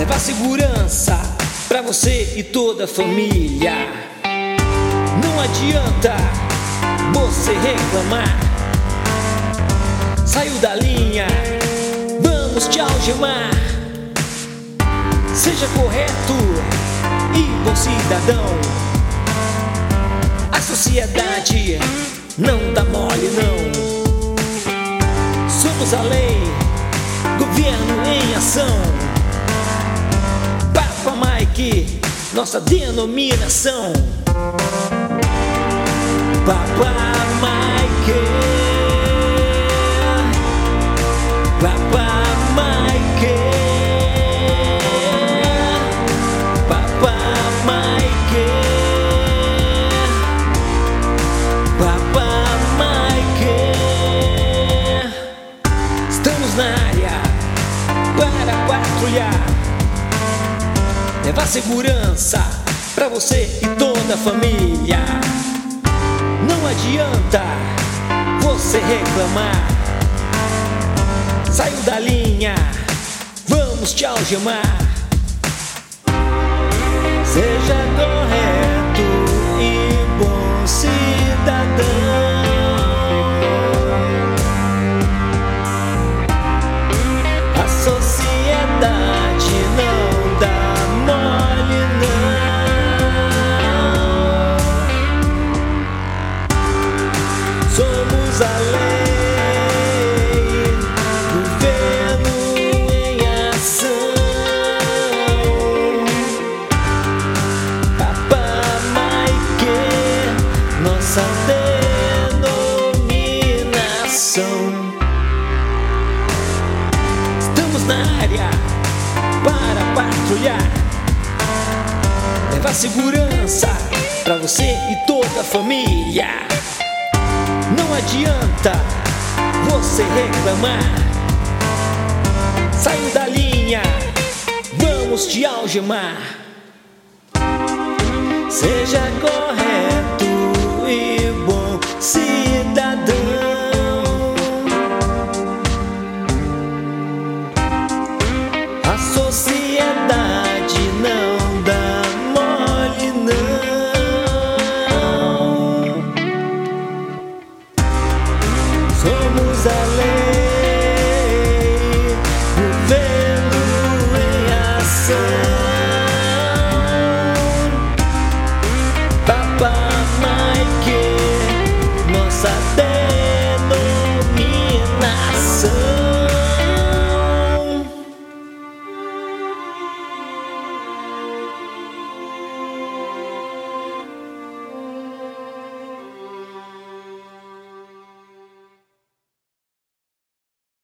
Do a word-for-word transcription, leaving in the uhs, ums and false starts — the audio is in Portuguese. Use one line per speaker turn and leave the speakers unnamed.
levar segurança pra você e toda a família. Não adianta você reclamar. Saiu da linha, vamos te algemar. Seja correto e bom cidadão. A sociedade não dá mole não. Somos a lei, governo em ação. Papa Mike, nossa denominação. Papa Mike, Papa Mike, Papa Mike, Papa Mike. Estamos na área para patrulhar, levar segurança pra você e toda a família. Não adianta você reclamar. Saiu da linha, vamos te algemar. Seja correto e bom cidadão. A sociedade não dá mole não. Somos a lei, governo em ação. Papa Mike, nossa denominação. Estamos na área para patrulhar, levar segurança pra você e toda a família. Não adianta você reclamar. Saiu da linha, vamos te algemar. Seja correto e bom cidadão.